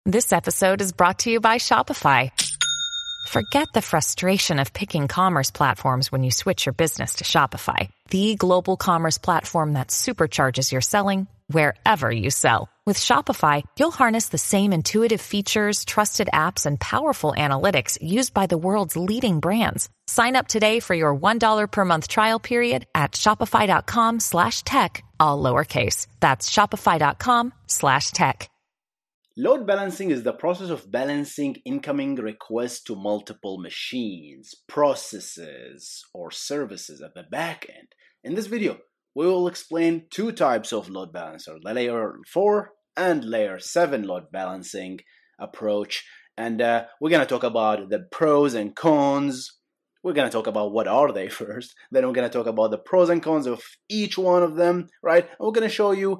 This episode is brought to you by Shopify. Forget the frustration of picking commerce platforms when you switch your business to Shopify, the global commerce platform that supercharges your selling wherever you sell. With Shopify, you'll harness the same intuitive features, trusted apps, and powerful analytics used by the world's leading brands. Sign up today for your $1 per month trial period at shopify.com/tech, all lowercase. That's shopify.com/tech. Load balancing is the process of balancing incoming requests to multiple machines, processes, or services at the back end. In this video, we will explain two types of load balancer, the layer 4 and layer 7 load balancing approach. And we're going to talk about the pros and cons. We're going to talk about what are they first. Then we're going to talk about the pros and cons of each one of them, right? And we're going to show you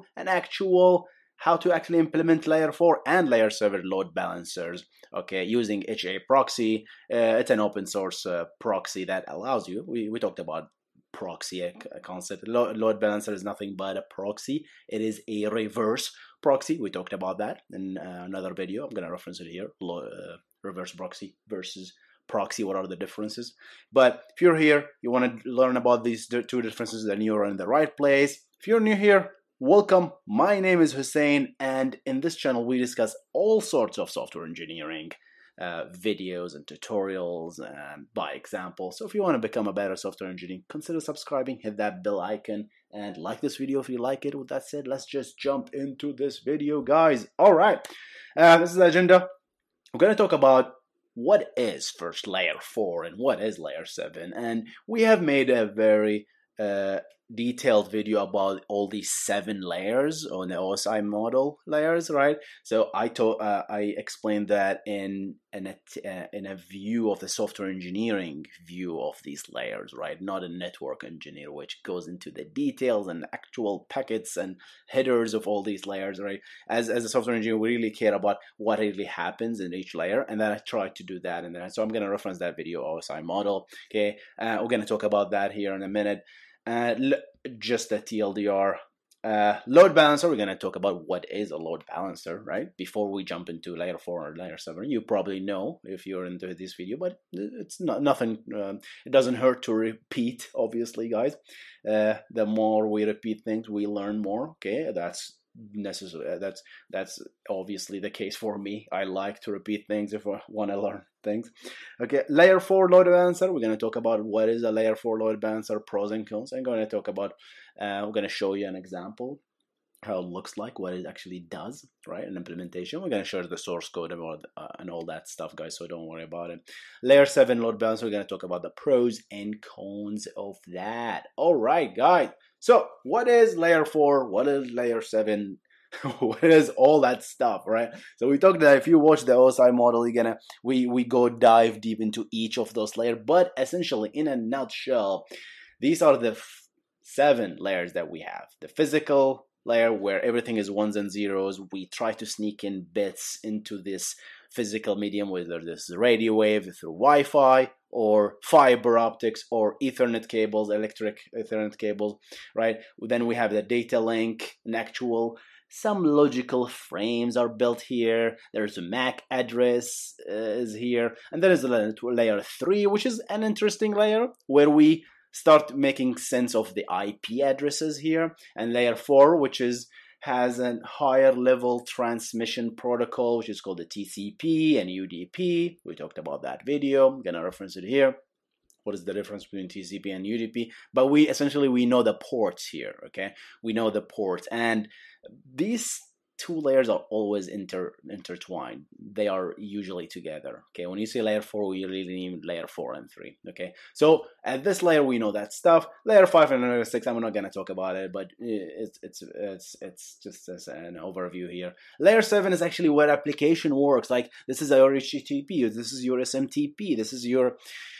how to actually implement layer 4 and layer 7 load balancers, okay, using HA proxy. It's an open source proxy that allows you, we talked about proxy, a concept. Load balancer is nothing but a proxy. It is a reverse proxy. We talked about that in another video. I'm going to reference it here. Reverse proxy versus proxy, what are the differences? But if you're here, you want to learn about these two differences, then you're in the right place. If you're new here, welcome. My name is Hussein, and in this channel we discuss all sorts of software engineering videos and tutorials by example. So if you want to become a better software engineer, consider subscribing, hit that bell icon, and like this video if you like it. With that said, let's just jump into this video, guys. All right, this is the agenda. We're going to talk about what is first layer 4 and what is layer 7, and we have made a very detailed video about all these 7 layers on the OSI model layers, right? So I explained that in a view of the software engineering view of these layers, right? Not a network engineer, which goes into the details and actual packets and headers of all these layers, right? As a software engineer, we really care about what really happens in each layer, and then I tried to do that in there. So I'm going to reference that video, OSI model. Okay, we're going to talk about that here in a minute. Just a TLDR, load balancer. We're going to talk about what is a load balancer, right? Before we jump into layer 4 or layer 7, you probably know if you're into this video, but it's nothing. It doesn't hurt to repeat, obviously, guys. The more we repeat things, we learn more. Okay, that's necessary. That's obviously the case for me. I like to repeat things if I want to learn things. Okay, layer 4 load balancer. We're going to talk about what is a layer 4 load balancer, pros and cons. I'm going to talk about we're going to show you an example how it looks like, what it actually does, right? An implementation. We're going to show the source code about and all that stuff, guys, so don't worry about it. Layer 7 load balancer. We're going to talk about the pros and cons of that. All right, guys. So what is layer 4? What is layer 7? What is all that stuff, right? So we talked that if you watch the OSI model, we go dive deep into each of those layers. But essentially, in a nutshell, these are the 7 layers that we have. The physical layer, where everything is ones and zeros. We try to sneak in bits into this physical medium, whether this is radio wave through Wi-Fi or fiber optics or Ethernet cables, electric Ethernet cables, right? Then we have the data link, some logical frames are built here. There's a MAC address is here, and there is a layer 3, which is an interesting layer where we start making sense of the IP addresses here, and layer 4, which has a higher level transmission protocol, which is called the TCP and UDP. We talked about that video. I'm gonna reference it here. What is the difference between TCP and UDP? But we know the ports here, okay? We know the ports, and these 2 layers are always intertwined. They are usually together, okay? When you say layer 4, we really need layer 4 and 3, okay? So at this layer, we know that stuff. Layer 5 and layer 6, I'm not gonna talk about it, but it's just as an overview here. Layer 7 is actually where application works. Like, this is your HTTP, this is your SMTP, this is your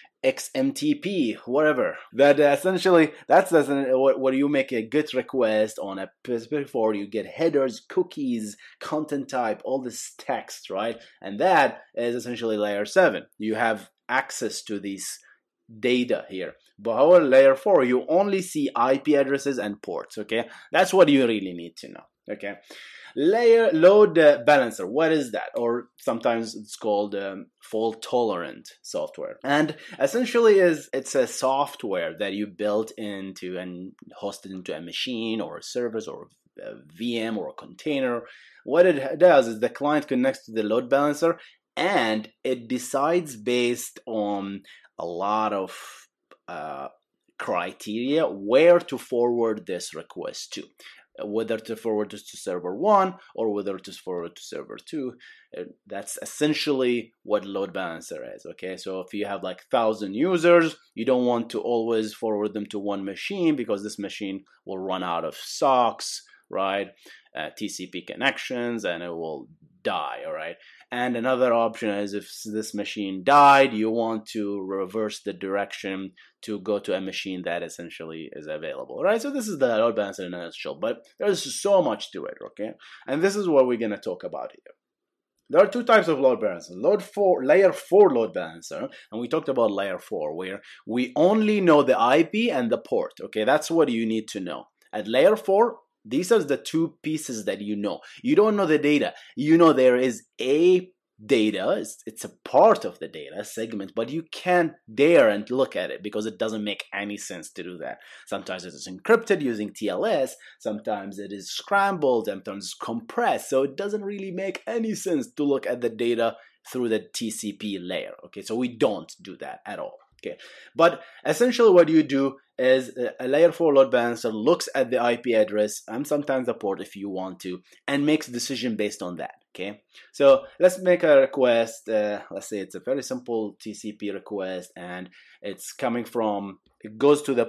XMTP, whatever. That essentially, that's what you make a GET request on a specific form. You get headers, cookies, content type, all this text, right? And that is essentially layer 7. You have access to these data here. But however, layer 4, you only see IP addresses and ports, okay? That's what you really need to know, okay? load balancer, what is that? Or sometimes it's called fault tolerant software. And essentially it's a software that you built into and hosted into a machine or a service or a VM or a container. What it does is the client connects to the load balancer and it decides based on a lot of criteria where to forward this request to, whether to forward this to server 1 or whether to forward to server 2. That's essentially what load balancer is. Okay, so if you have like 1,000 users, you don't want to always forward them to one machine because this machine will run out of socks, right? TCP connections, and it will die. All right. And another option is if this machine died, you want to reverse the direction to go to a machine that essentially is available, right? So this is the load balancer in a nutshell, but there's so much to it, okay? And this is what we're going to talk about here. There are two types of load balancer. Layer 4 load balancer, and we talked about layer 4, where we only know the IP and the port, okay? That's what you need to know. At layer 4, these are the two pieces that you know. You don't know the data. You know there is a data. It's a part of the data segment, but you can't dare and look at it because it doesn't make any sense to do that. Sometimes it is encrypted using TLS. Sometimes it is scrambled. Sometimes it's compressed. So it doesn't really make any sense to look at the data through the TCP layer. Okay, so we don't do that at all. Okay, but essentially what you do is a layer 4 load balancer looks at the IP address and sometimes the port if you want to, and makes a decision based on that. Okay, so let's make a request. Let's say it's a very simple TCP request, and it's coming from, it goes to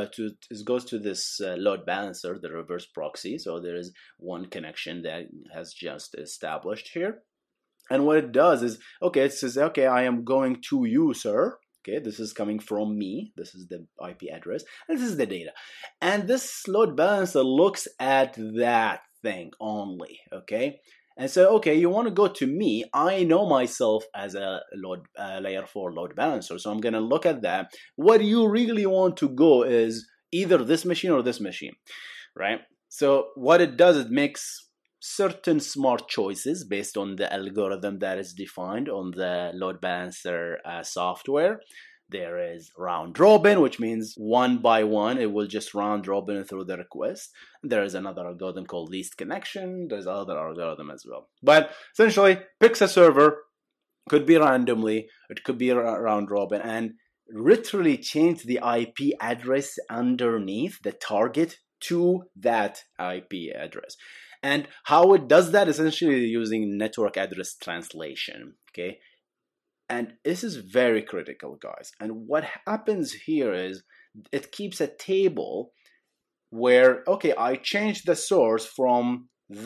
this load balancer, the reverse proxy. So there is one connection that has just established here, and what it does is, okay, it says, okay, I am going to you, sir. Okay, this is coming from me. This is the IP address, and this is the data. And this load balancer looks at that thing only, okay? And so, okay, you want to go to me. I know myself as a layer 4 load balancer, so I'm going to look at that. What you really want to go is either this machine or this machine, right? So what it does, it makes certain smart choices based on the algorithm that is defined on the load balancer software. There is round robin, which means one by one, it will just round robin through the request. There is another algorithm called least connection. There's other algorithm as well. But essentially, picks a server, could be randomly, it could be round robin, and literally change the IP address underneath the target to that IP address. And how it does that, essentially using network address translation, okay? And this is very critical, guys. And what happens here is it keeps a table where, okay, I changed the source from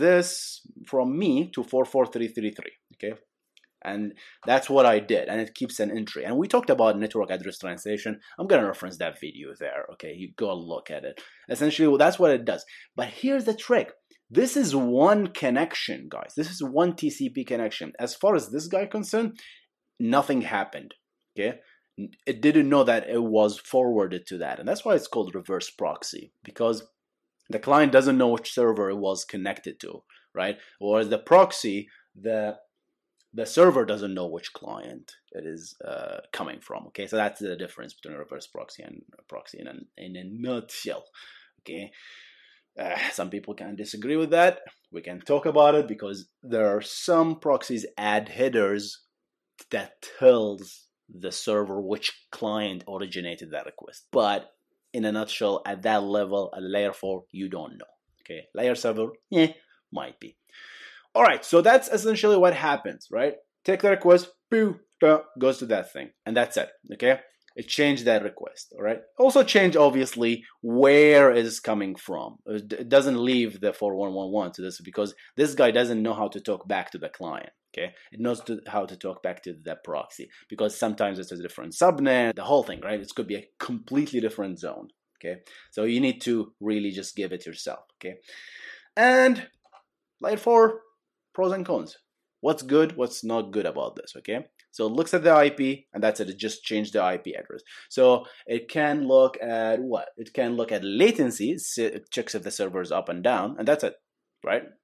me to 44333, okay? And that's what I did, and it keeps an entry. And we talked about network address translation. I'm going to reference that video there, okay? You go look at it. Essentially, well, that's what it does. But here's the trick. This is one connection, guys. This is one TCP connection. As far as this guy concerned, nothing happened, okay? It didn't know that it was forwarded to that. And that's why it's called reverse proxy, because the client doesn't know which server it was connected to, right? Whereas the proxy, the server doesn't know which client it is coming from, okay? So that's the difference between a reverse proxy and a proxy in a nutshell, okay? Some people can disagree with that. We can talk about it because there are some proxies add headers that tells the server which client originated that request. But in a nutshell, at that level, at layer 4, you don't know. Okay, layer 7, might be. All right, so that's essentially what happens, right? Take the request, goes to that thing, and that's it, okay? It changed that request, all right? Also change, obviously, where it is coming from. It doesn't leave the 4111 to this because this guy doesn't know how to talk back to the client, okay? It knows how to talk back to the proxy because sometimes it's a different subnet, the whole thing, right? It could be a completely different zone, okay? So you need to really just give it yourself, okay? And layer 4, pros and cons. What's good, what's not good about this, okay? So it looks at the IP, and that's it. It just changed the IP address. So it can look at what? It can look at latency. It checks if the server is up and down, and that's it, right?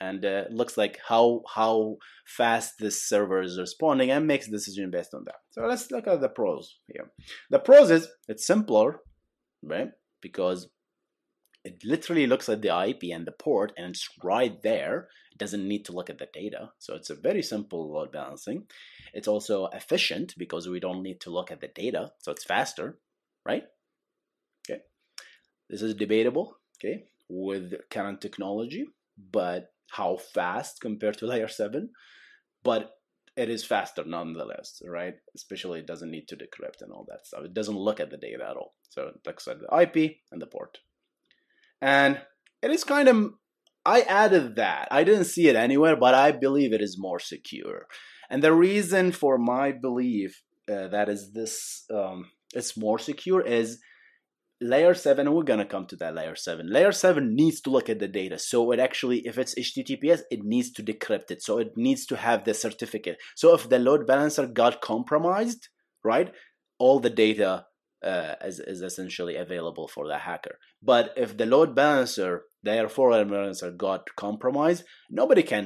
and looks like how fast this server is responding and makes a decision based on that. So let's look at the pros here. The pros is it's simpler, right? Because it literally looks at the IP and the port and it's right there. It doesn't need to look at the data. So it's a very simple load balancing. It's also efficient because we don't need to look at the data. So it's faster, right? Okay. This is debatable, okay, with current technology, but how fast compared to layer 7? But it is faster nonetheless, right? Especially it doesn't need to decrypt and all that stuff. It doesn't look at the data at all. So it looks at the IP and the port. And it is kind of, I added that. I didn't see it anywhere, but I believe it is more secure. And the reason for my belief that is this, it's more secure is layer 7, and we're going to come to that layer 7. Layer 7 needs to look at the data. So it actually, if it's HTTPS, it needs to decrypt it. So it needs to have the certificate. So if the load balancer got compromised, right, all the data is essentially available for the hacker. But if the load balancer, therefore load balancer got compromised, nobody can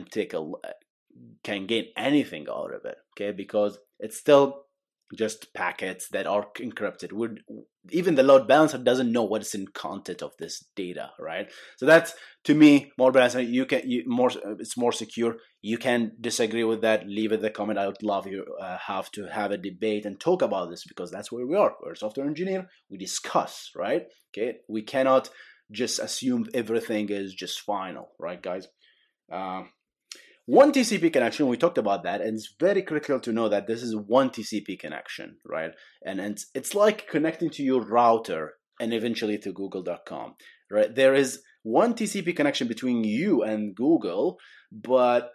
gain anything out of it, okay? Because it's still just packets that are encrypted. Even the load balancer doesn't know what's in content of this data, right? So that's, to me, more balancer. It's more secure. You can disagree with that. Leave it in the comment. I would love you have to have a debate and talk about this, because that's where we are. We're a software engineer. We discuss, right? Okay, we cannot just assume everything is just final, right, guys? One TCP connection, we talked about that, and it's very critical to know that this is one TCP connection, right? And it's like connecting to your router and eventually to google.com, right? There is one TCP connection between you and Google, but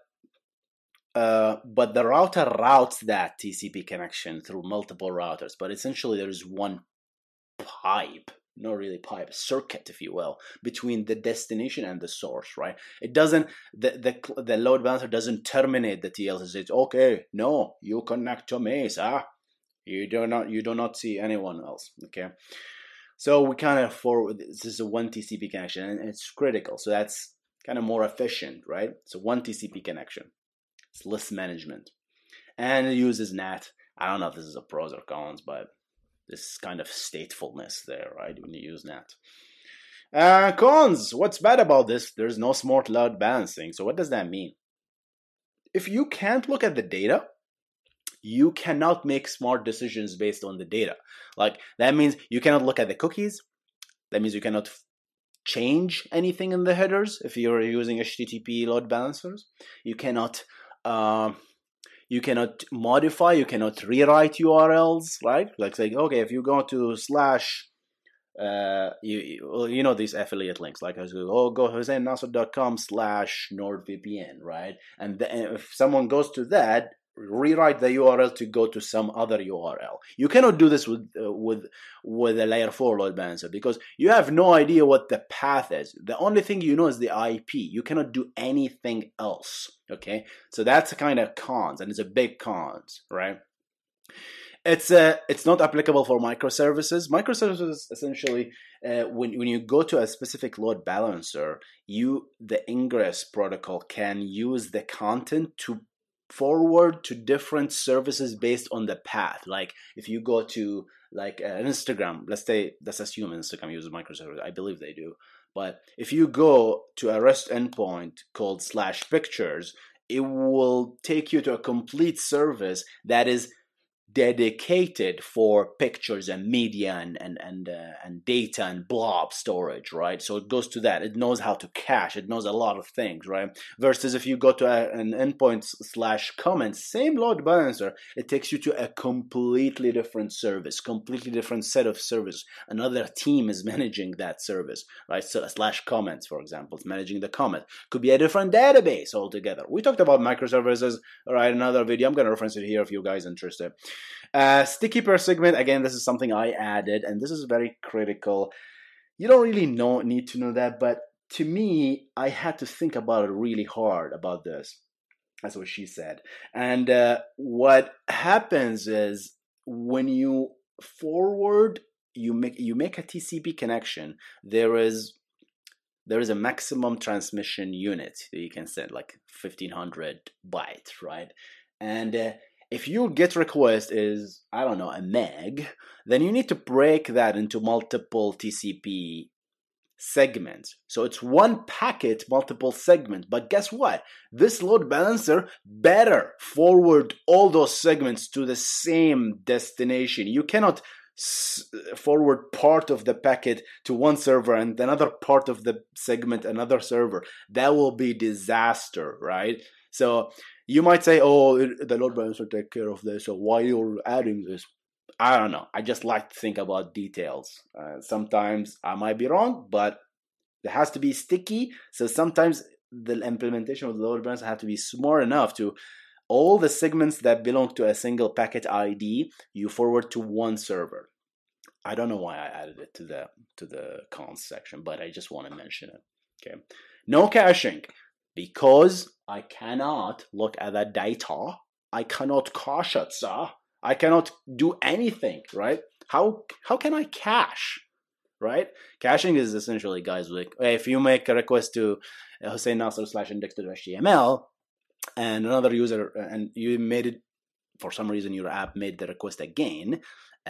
the router routes that TCP connection through multiple routers, but essentially there is one pipe. Not really pipe, circuit, if you will, between the destination and the source, right? It doesn't, the load balancer doesn't terminate the TLS. It says, okay, no, you connect to Mesa. You do not see anyone else, okay? So we kind of this is a one TCP connection, and it's critical. So that's kind of more efficient, right? So one TCP connection. It's less management. And it uses NAT. I don't know if this is a pros or cons, but this kind of statefulness there, right, when you use NAT. Cons, what's bad about this? There's no smart load balancing. So what does that mean? If you can't look at the data, you cannot make smart decisions based on the data. Like, that means you cannot look at the cookies. That means you cannot change anything in the headers if you're using HTTP load balancers. You cannot modify, you cannot rewrite URLs, right? Like saying, okay, if you go to slash, you know these affiliate links, like I was go HusseinNasser.com/NordVPN, right? And then if someone goes to that, rewrite the URL to go to some other URL. You cannot do this with a layer 4 load balancer, because you have no idea what the path is. The only thing you know is the IP. You cannot do anything else, okay? So that's a kind of cons, and it's a big cons, right? It's not applicable for microservices. Microservices, essentially, when you go to a specific load balancer, the ingress protocol can use the content to forward to different services based on the path. Like if you go to Instagram, let's assume Instagram uses microservices. I believe they do. But if you go to a REST endpoint called /pictures, it will take you to a complete service that is dedicated for pictures and media and data and blob storage, right? So it goes to that. It knows how to cache. It knows a lot of things, right? Versus if you go to an endpoint /comments, same load balancer, it takes you to a completely different service, completely different set of service. Another team is managing that service, right? So /comments, for example, is managing the comment. Could be a different database altogether. We talked about microservices, all right? Another video. I'm going to reference it here if you guys are interested. Sticky per segment, again, this is something I added, and this is very critical. You don't really need to know that, but to me, I had to think about it really hard about this. That's what she said. And what happens is when you forward, you make a TCP connection. There's there is a maximum transmission unit that you can send, like 1500 bytes, right? And if your GET request is, I don't know, a meg, then you need to break that into multiple TCP segments. So it's one packet, multiple segments. But guess what? This load balancer better forward all those segments to the same destination. You cannot forward part of the packet to one server and another part of the segment another server. That will be disaster, right? So you might say, oh, the load balancer take care of this, so why you're adding this? I don't know. I just like to think about details. Sometimes I might be wrong, but it has to be sticky. So sometimes the implementation of the load balancer have to be smart enough to all the segments that belong to a single packet ID, you forward to one server. I don't know why I added it to the cons section, but I just want to mention it. Okay. No caching, because I cannot look at that data. I cannot cache it, sir. I cannot do anything, right? How can I cache, right? Caching is essentially, guys, like if you make a request to Hussein Nasser /index.html and another user, and you made it, for some reason your app made the request again,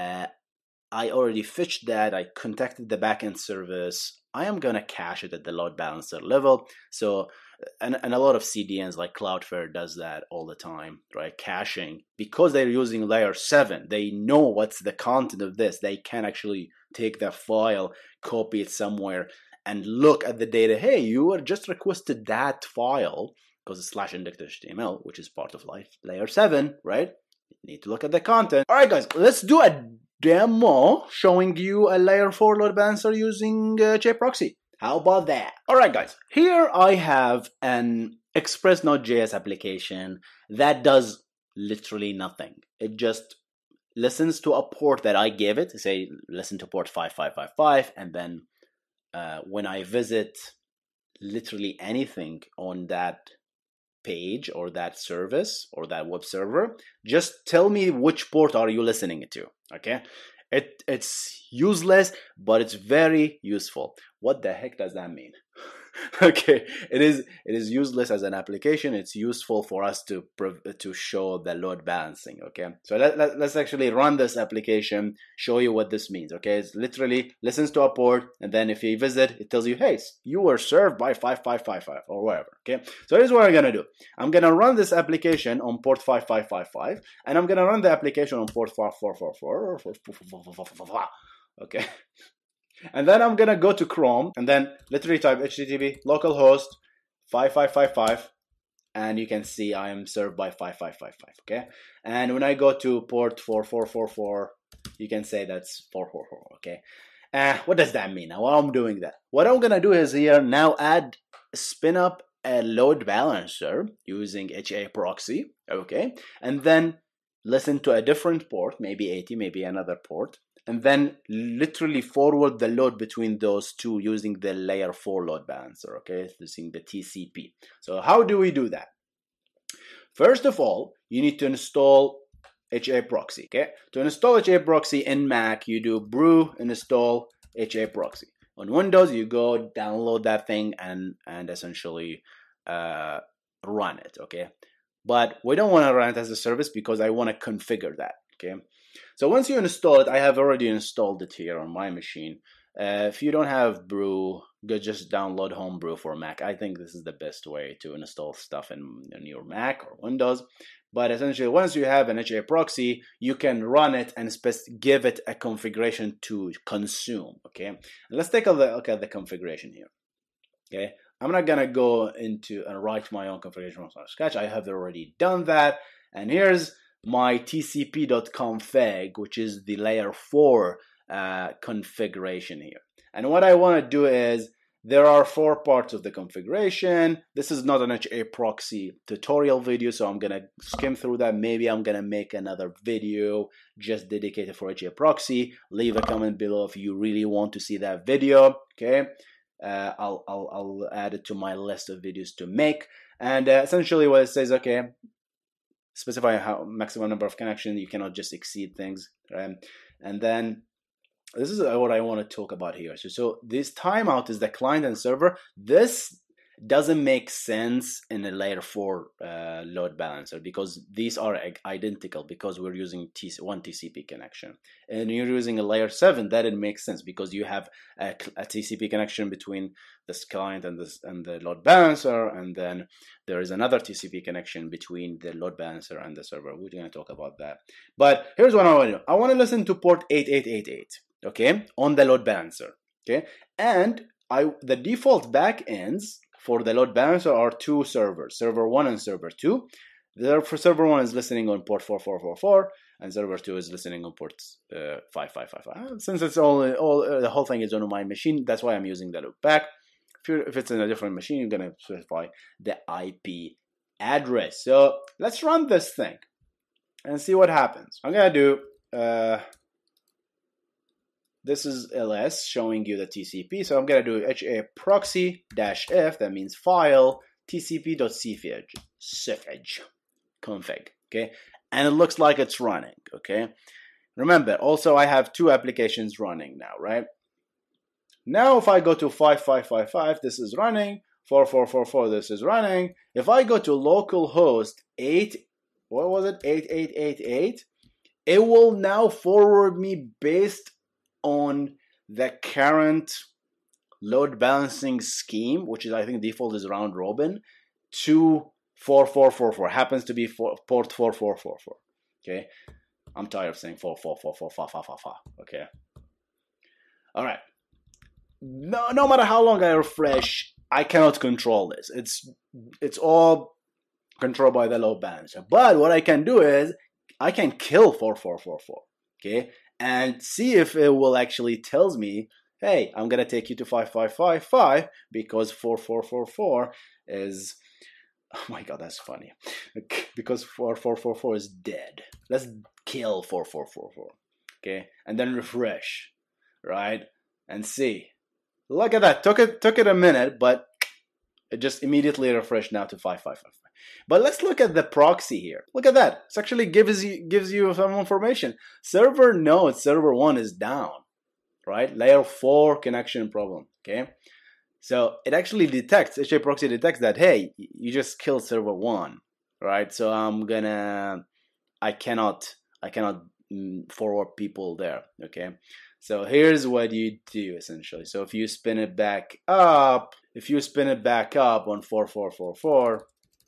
I already fetched that, I contacted the backend service, I am going to cache it at the load balancer level. So, and a lot of CDNs like Cloudflare does that all the time, right? Caching, because they're using layer 7, they know what's the content of this. They can actually take that file, copy it somewhere, and look at the data. Hey, you were just requested that file, because it's /index.html, which is part of layer 7, right? You need to look at the content. All right, guys, let's do a demo showing you a layer 4 load balancer using JProxy. How about that? All right, guys, here I have an Express Node.js application that does literally nothing. It just listens to a port that I gave it, say listen to port 5555, and then when I visit literally anything on that page or that service or that web server, just tell me which port are you listening to. Okay, it's useless, but it's very useful. What the heck does that mean? Okay, it is useless as an application. It's useful for us to show the load balancing. Okay, so let's actually run this application, show you what this means. Okay, it's literally listens to a port, and then if you visit, it tells you, hey, you were served by 5555 or whatever. Okay, so here's what I'm gonna do. I'm gonna run this application on port 5555, and I'm gonna run the application on port 4444. Okay. And then I'm gonna go to Chrome and then literally type HTTP localhost 5555, and you can see I am served by 5555. Okay, and when I go to port 4444, you can say that's 444. Okay, what does that mean? Now, while I'm doing that, what I'm gonna do is here now spin up a load balancer using JProxy. Okay, and then listen to a different port, maybe 80, maybe another port, and then literally forward the load between those two using the layer 4 load balancer, okay, using the TCP. So how do we do that? First of all, you need to install JProxy, okay? To install JProxy in Mac, you do brew install JProxy. On Windows, you go download that thing and essentially run it, okay? But we don't want to run it as a service because I want to configure that, okay? So once you install it, I have already installed it here on my machine. If you don't have Brew, just download Homebrew for Mac. I think this is the best way to install stuff in your Mac or Windows. But essentially, once you have an JProxy, you can run it and give it a configuration to consume, okay? And let's take a look at the configuration here, okay? I'm not gonna go into and write my own configuration from scratch. I have already done that. And here's my tcp.config, which is the layer 4 configuration here. And what I want to do is, there are 4 parts of the configuration. This is not an JProxy tutorial video, so I'm going to skim through that. Maybe I'm going to make another video just dedicated for JProxy. Leave a comment below if you really want to see that video, okay? I'll add it to my list of videos to make. And essentially what it says, okay, specify how maximum number of connections, you cannot just exceed things, right? And then this is what I want to talk about here. So this timeout is the client and server. This doesn't make sense in a layer 4 load balancer because these are identical because we're using one TCP connection. And you're using a layer 7, that it makes sense because you have a TCP connection between this client and the load balancer, and then there is another TCP connection between the load balancer and the server. We're going to talk about that. But here's what I want to do. I want to listen to port 8888, okay, on the load balancer, okay? And the default backends for the load balancer are two servers, server 1 and server 2. For server 1 is listening on port 4444, and server 2 is listening on port 5555. Since it's all the whole thing is on my machine, that's why I'm using the loopback. If it's in a different machine, you're going to specify the IP address. So let's run this thing and see what happens. I'm going to do... this is ls showing you the TCP. So I'm going to do HA proxy-f, that means file, tcp.cfg config, okay? And it looks like it's running, okay? Remember, also I have two applications running now, right? Now if I go to 5555, this is running, 4444, this is running. If I go to localhost 8888, it will now forward me based on the current load balancing scheme, which is, I think, default is round robin, to 4444. Happens to be port 4444. Okay, I'm tired of saying 4444. Okay, all right. No matter how long I refresh, I cannot control this. It's all controlled by the load balancer. But what I can do is I can kill 4444. Okay. And see if it will actually tells me, hey, I'm going to take you to 5555 because 4444 is, oh my God, that's funny. Because 4444 is dead. Let's kill 4444. Okay. And then refresh, right? And see. Look at that. Took it a minute, but it just immediately refreshed now to 5555. But let's look at the proxy here. Look at that. It actually gives you some information. Server node, server 1 is down, right? Layer 4 connection problem, okay? So it actually detects, HA proxy detects that, hey, you just killed server 1, right? So I cannot forward people there, okay? So here's what you do essentially. So if you spin it back up, on 4444,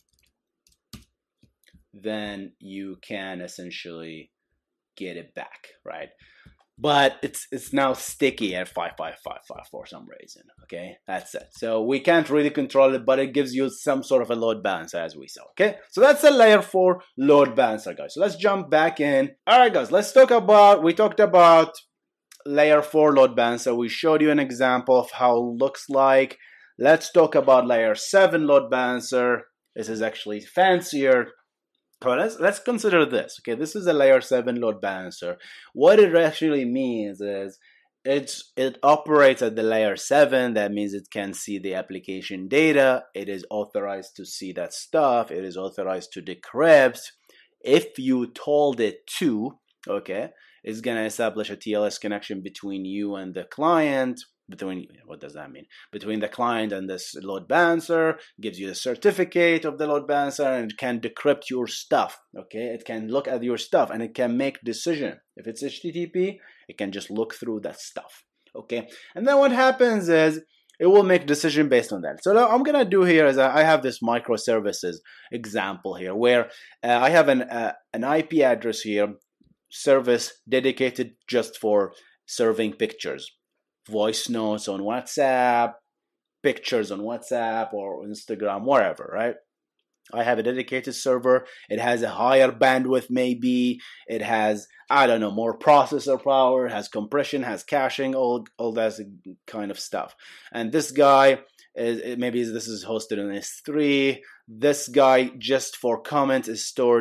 then you can essentially get it back, right? But it's now sticky at 5555 for some reason, okay? That's it. So we can't really control it, but it gives you some sort of a load balancer as we saw, okay? So that's a layer 4 load balancer, guys. So let's jump back in. All right, guys, we talked about layer 4 load balancer. We showed you an example of how it looks like. Let's talk about layer 7 load balancer. This is actually fancier. But let's consider this. Okay, this is a layer 7 load balancer. What it actually means is it operates at the layer 7. That means it can see the application data. It is authorized to see that stuff. It is authorized to decrypt. If you told it to, okay, it's going to establish a TLS connection between you and the client. What does that mean? Between the client and this load balancer, gives you the certificate of the load balancer, and it can decrypt your stuff. Okay, it can look at your stuff and it can make decision. If it's HTTP, it can just look through that stuff. Okay, and then what happens is it will make decision based on that. So what I'm gonna do here is I have this microservices example here where I have an IP address here, service dedicated just for serving pictures. Voice notes on WhatsApp, pictures on WhatsApp or Instagram, wherever, right? I have a dedicated server. It has a higher bandwidth, maybe. It has, I don't know, more processor power, has compression, has caching, all that kind of stuff. And this guy, this is hosted on S3. This guy, just for comments, stores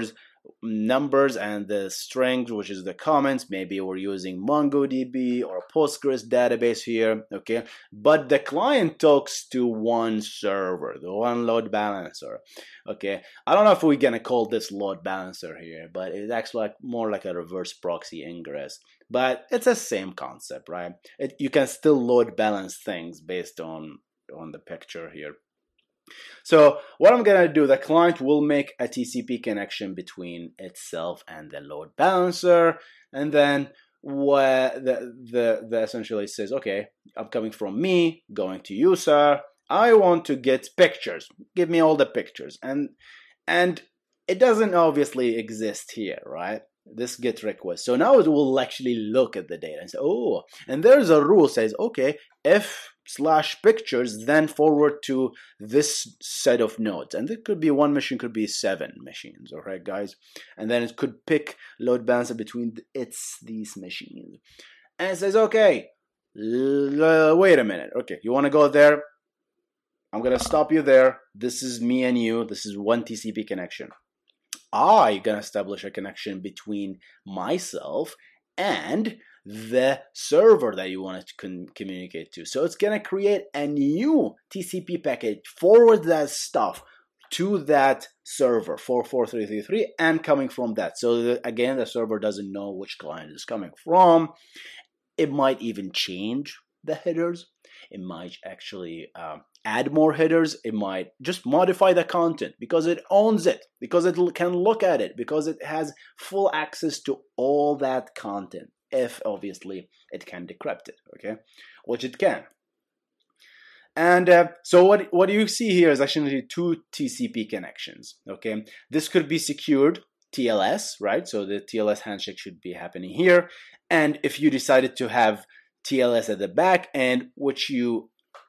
numbers and the strings, which is the comments. Maybe we're using MongoDB or a Postgres database here, okay? But the client talks to one server, the one load balancer, okay? I don't know if we're gonna call this load balancer here, but it acts like more like a reverse proxy ingress. But it's the same concept, right? You can still load balance things based on the picture here. So what I'm gonna do, the client will make a TCP connection between itself and the load balancer, and then what the essentially says, okay, I'm coming from me, going to you, sir. I want to get pictures. Give me all the pictures, and it doesn't obviously exist here, right? This get request. So now it will actually look at the data and say, oh, and there's a rule says, okay, if/pictures, then forward to this set of nodes. And it could be one machine, could be 7 machines, all right, guys? And then it could pick load balancer between these machines. And it says, okay, wait a minute. Okay, you want to go there? I'm going to stop you there. This is me and you. This is one TCP connection. I'm going to establish a connection between myself and the server that you want to communicate to. So it's going to create a new TCP packet, forward that stuff to that server 44333 and coming from that. So again, the server doesn't know which client is coming from. It might even change the headers. It might actually add more headers. It might just modify the content because it owns it, because it can look at it, because it has full access to all that content, if obviously it can decrypt it, okay, which it can. And so what you see here is actually 2 TCP connections, okay? This could be secured TLS, right? So the TLS handshake should be happening here. And if you decided to have TLS at the back end, which you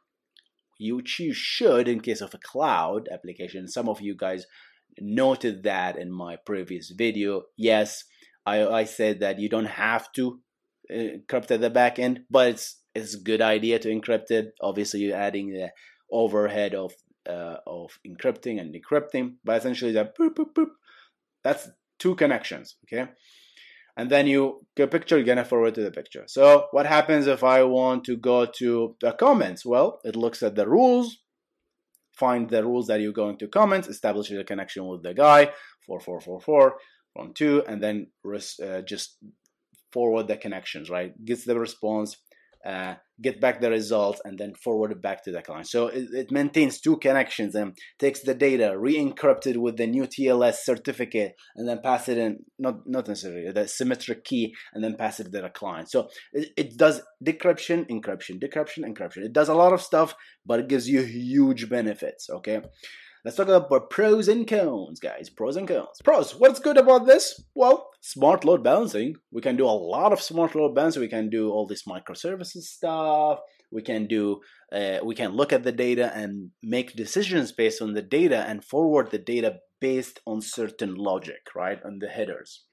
should in case of a cloud application. Some of you guys noted that in my previous video. Yes, I said that you don't have to encrypt at the back end, but it's a good idea to encrypt it. Obviously, you're adding the overhead of encrypting and decrypting, but essentially that boop, boop, boop, that's 2 connections, okay? And then you get a picture, you're gonna forward to the picture. So what happens if I want to go to the comments? Well, it looks at the rules, find the rules that you're going to comments, establishes a connection with the guy, 4444 from 2, and then just forward the connections, right? Gets the response, get back the results, and then forward it back to the client. So it maintains 2 connections and takes the data, re-encrypted with the new TLS certificate, and then pass it in, not necessarily, the symmetric key, and then pass it to the client. So it does decryption, encryption, decryption, encryption. It does a lot of stuff, but it gives you huge benefits, okay? Let's talk about pros and cons, guys. Pros and cons. Pros, what's good about this? Well, smart load balancing. We can do a lot of smart load balancing. We can do all this microservices stuff. We can look at the data and make decisions based on the data and forward the data based on certain logic, right? On the headers,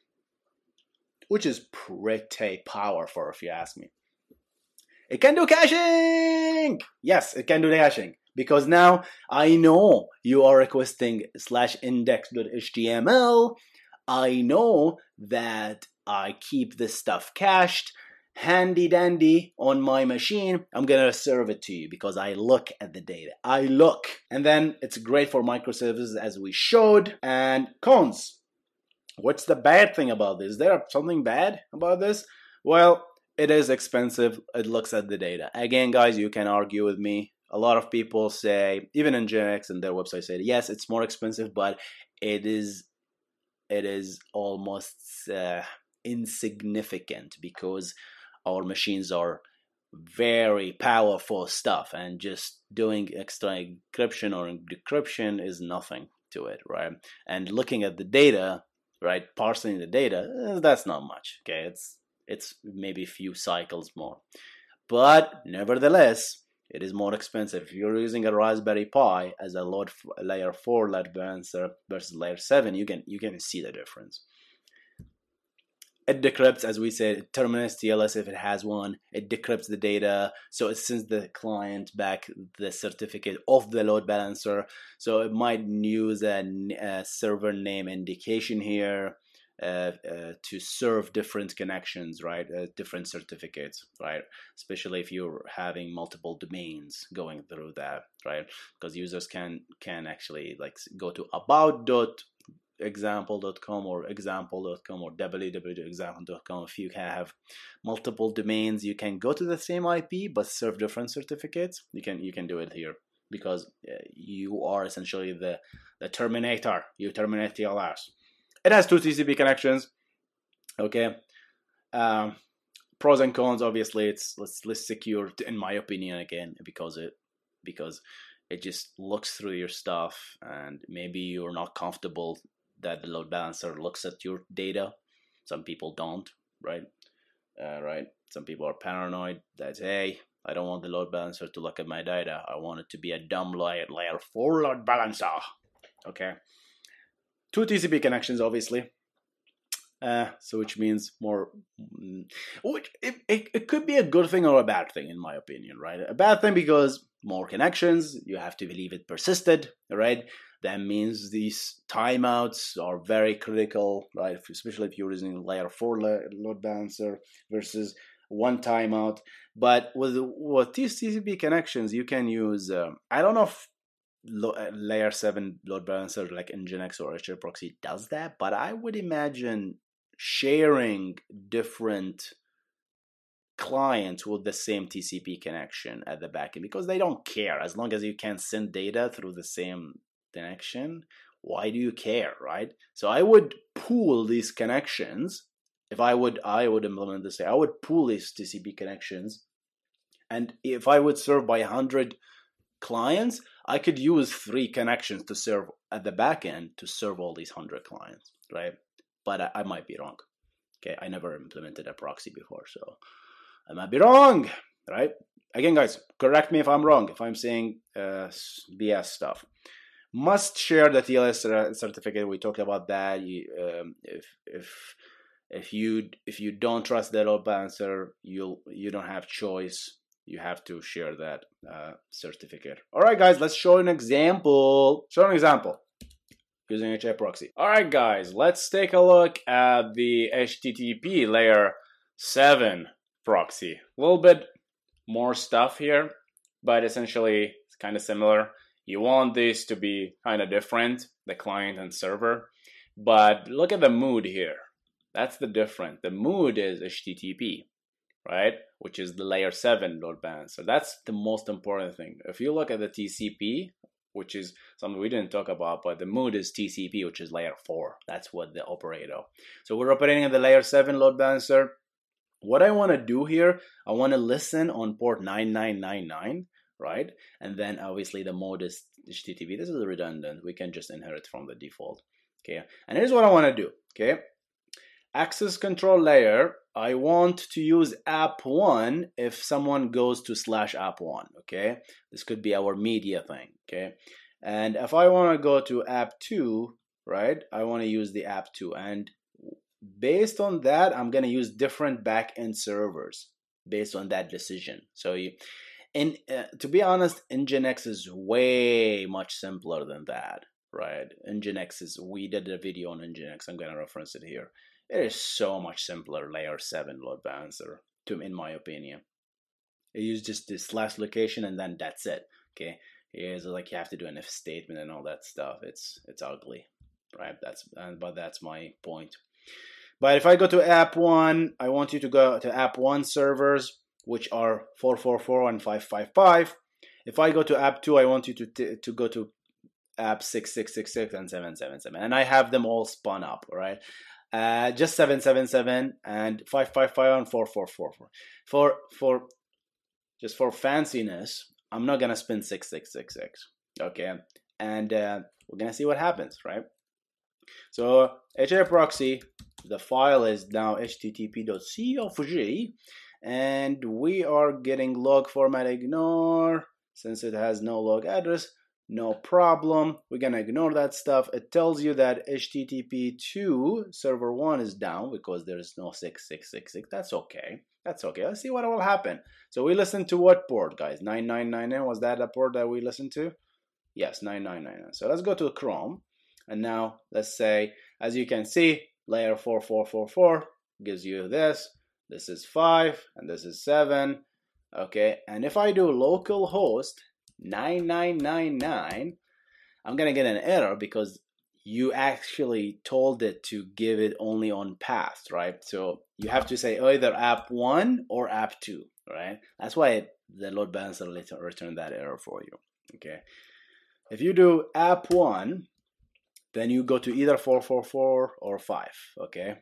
which is pretty powerful if you ask me. It can do caching! Yes, it can do caching. Because now I know you are requesting /index.html. I know that I keep this stuff cached, handy dandy on my machine. I'm gonna serve it to you because I look at the data. I look. And then it's great for microservices as we showed. And cons. What's the bad thing about this? Is there something bad about this? Well, it is expensive. It looks at the data. Again, guys, you can argue with me. A lot of people say, even Nginx and their website said, yes, it's more expensive, but it is almost insignificant because our machines are very powerful stuff, and just doing extra encryption or decryption is nothing to it, right? And looking at the data, right, parsing the data, that's not much. Okay, it's maybe a few cycles more, but nevertheless, it is more expensive. If you're using a Raspberry Pi as a layer 4 load balancer versus layer 7, you can see the difference. it decrypts, as we said, it terminates TLS if it has one. It decrypts the data, so it sends the client back the certificate of the load balancer. So it might use a server name indication here to serve different connections, right? Different certificates, right? Especially if you're having multiple domains going through that, right? Because users can actually like go to about.example.com or example.com or www.example.com. If you have multiple domains, you can go to the same IP but serve different certificates. You can do it here because you are essentially the terminator. You terminate TLS. It has 2 TCP connections. Okay. Pros and cons, obviously, it's less secure, in my opinion, again, because it just looks through your stuff, and maybe you're not comfortable that the load balancer looks at your data. Some people don't, right? Right. Some people are paranoid that, hey, I don't want the load balancer to look at my data. I want it to be a dumb layer 4 load balancer. Okay. 2 TCP connections, obviously. So which means more, which it could be a good thing or a bad thing, in my opinion, right? A bad thing because more connections, you have to believe it persisted, right? That means these timeouts are very critical, right? Especially if you're using layer 4 load balancer versus one timeout. But with TCP connections, you can use, I don't know if layer 7 load balancer like Nginx or HA proxy does that, but I would imagine sharing different clients with the same TCP connection at the backend, because they don't care as long as you can send data through the same connection. Why do you care, right? So I would pool these connections. If I would implement this, I would pool these TCP connections, and if I would serve by 100 clients, I could use 3 connections to serve at the back end to serve all these 100 clients, right? But I might be wrong. Okay, I never implemented a proxy before, so I might be wrong, right? Again, guys, correct me if I'm wrong, if I'm saying BS stuff. Must share the TLS certificate. We talked about that. If you don't trust the load balancer, you don't have choice. You have to share that certificate. All right, guys, let's show an example. Using HA proxy. All right, guys, let's take a look at the HTTP layer 7 proxy. A little bit more stuff here, but essentially it's kind of similar. You want this to be kind of different, the client and server, but look at the mood here. That's the difference. The mood is HTTP, right? Which is the layer 7 load balancer. That's the most important thing. If you look at the TCP, which is something we didn't talk about, but the mood is TCP, which is layer 4. That's what the operator. So we're operating at the layer 7 load balancer. What I want to do here, I want to listen on port 9999, right? And then obviously the mode is HTTP. This is redundant. We can just inherit from the default. Okay. And here's what I want to do. Okay. Access control layer, I want to use app1 if someone goes to /app1, okay? This could be our media thing, okay? And if I want to go to app2, right, I want to use the app2. And based on that, I'm going to use different backend servers based on that decision. So to be honest, Nginx is way much simpler than that, right? We did a video on Nginx. I'm going to reference it here. It is so much simpler layer 7 load balancer, in my opinion. It uses just this last location and then that's it. Okay, here's like you have to do an if statement and all that stuff. It's ugly, right? But that's my point. But if I go to app1, I want you to go to app1 servers, which are 444 and 555. If I go to app2, I want you to go to app 6666 and 777, and I have them all spun up, all right? Just 777 and 555 and 4444. For fanciness, I'm not gonna spin 6666. Okay, and we're gonna see what happens, right? So HA proxy, the file is now http.cfg, and we are getting log format ignore since it has no log address. no problem. We're gonna ignore that stuff. It tells you that HTTP 2 server 1 is down because there is no 6666. That's okay. That's okay. Let's see what will happen. So we listened to what port, guys? 9999. Was that the port that we listened to? Yes, 9999. So let's go to Chrome. And now let's say, as you can see, layer 4444 gives you this. This is 5 and this is 7. Okay, and if I do localhost 9999, I'm gonna get an error because you actually told it to give it only on path, right? So you have to say either app 1 or app 2, right? That's why the load balancer returned that error for you. Okay, if you do app 1, then you go to either 444 or 5. Okay,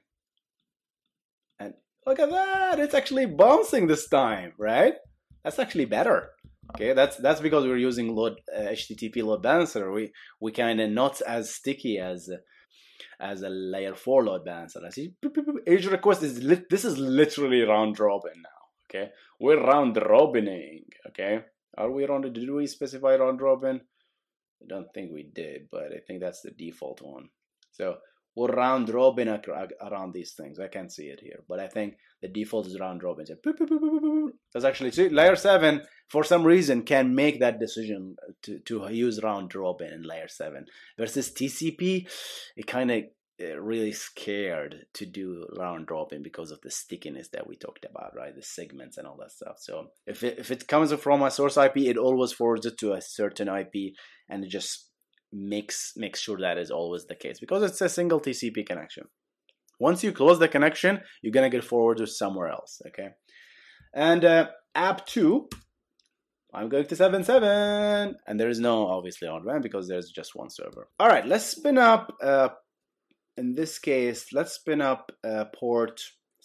and look at that, it's actually bouncing this time, right? That's actually better. Okay, that's because we're using HTTP load balancer. We kind of not as sticky as a layer 4 load balancer. I see age request is this is literally round robin now. Okay, we're round robining. Okay, are we round? Did we specify round robin? I don't think we did, but I think that's the default one. So we'll round robin around these things. I can't see it here, but I think the default is round robin. So that's actually, see, layer 7 for some reason can make that decision to use round robin in layer 7 versus TCP. It kind of really scared to do round robin because of the stickiness that we talked about, right? The segments and all that stuff. So if it comes from a source IP, it always forwards it to a certain IP, and it just makes sure that is always the case because it's a single TCP connection. Once you close the connection, you're gonna get forwarded somewhere else. Okay, and app 2, I'm going to 7.7, and there is no obviously on-ramp because there's just one server. All right, let's spin up. In this case, let's spin up port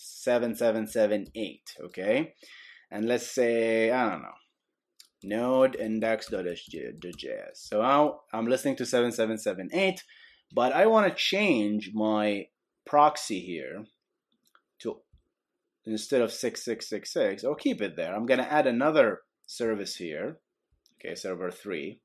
7778. Okay, and let's say, I don't know, node index.js. So now I'm listening to 7778, but I want to change my proxy here to, instead of 6666, or keep it there, I'm going to add another service here. Okay, server 3.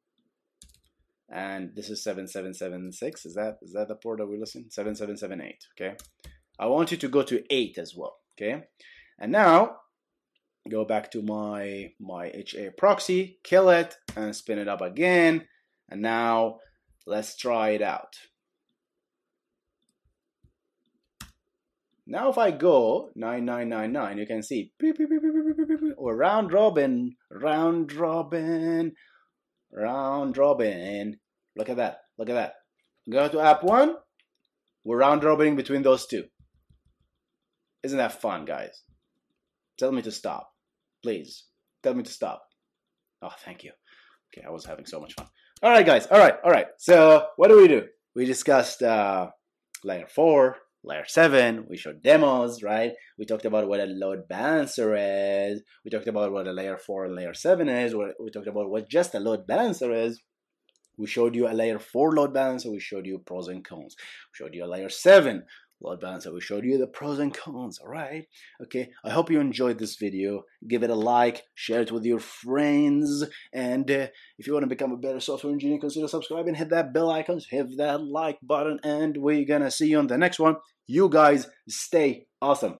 And this is 7776. Is that the port that we listen? 7778. Okay. I want you to go to 8 as well. Okay. And now go back to my HA proxy, kill it, and spin it up again. And now let's try it out. Now if I go 9999, you can see or round robin. Look at that. Look at that. Go to app 1. We're round robining between those two. Isn't that fun, guys? Tell me to stop. Please. Tell me to stop. Oh, thank you. Okay, I was having so much fun. All right, guys. All right. So what do? We discussed layer 4, layer 7. We showed demos, right? We talked about what a load balancer is. We talked about what a layer 4 and layer 7 is. We talked about what just a load balancer is. We showed you a layer 4 load balancer. We showed you pros and cons. We showed you a layer 7 load balancer. We showed you the pros and cons, all right? Okay, I hope you enjoyed this video. Give it a like, share it with your friends, and if you want to become a better software engineer, consider subscribing, hit that bell icon, hit that like button, and we're gonna see you on the next one. You guys stay awesome.